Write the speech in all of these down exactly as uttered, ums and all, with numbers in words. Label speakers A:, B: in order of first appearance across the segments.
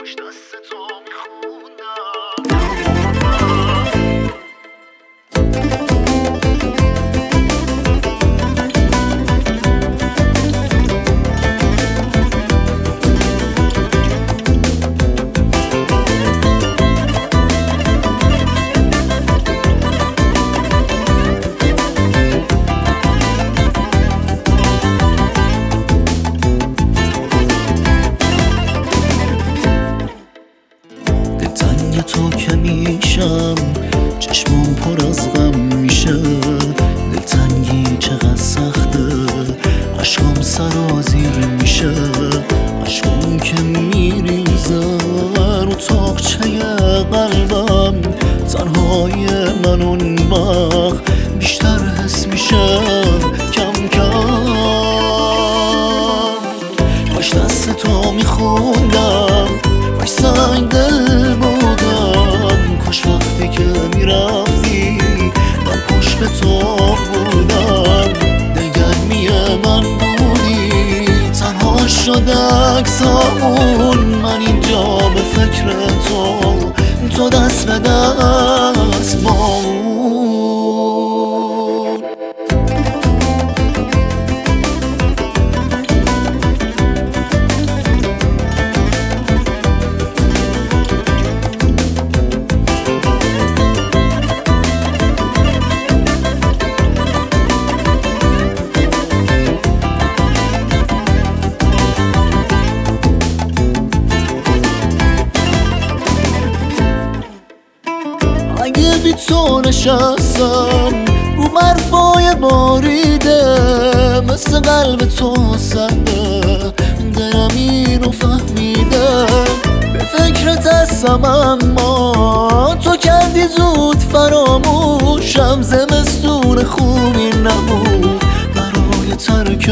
A: کاش دست تو میخوندم.
B: تو که میشم چشمم پر از غم میشه، دلتنگی چقدر سخته عشقم سرازیر میشه، عشقم که میریزه رو تاقچه قلبم، تنهای من اون وقت بیشتر حس میشه کم کم. کاش دست تو میخوندم، کاش سنگ دل بودم، کاش وقتی که میرفتی من پشت به تو بودم، دلگرمی من بودی تنها شده عکسامون، من اینجا به فکر تو، تو دست به دست با اون. اگه بی تو نشستم رو مرفای باریده، مثل قلب تو سنده دلم اینو فهمیده، به فکرت هستم اما تو کردی زود فراموشم، زمستون خوبی نبود برای ترک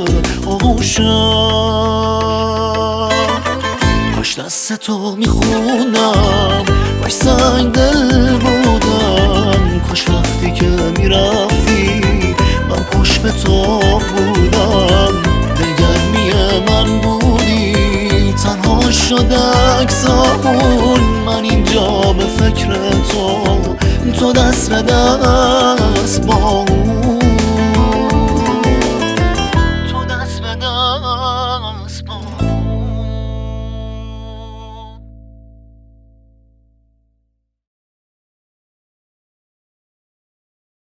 B: آغوشم. کاش دست تو میخونم، کاش سنگ دل بودم، کاش وقتی که میرفتی من پشت به تو بودم، دلگرمی من بودی تنها شده عکسامون، من اینجا به فکر تو، تو دست به دست با اون.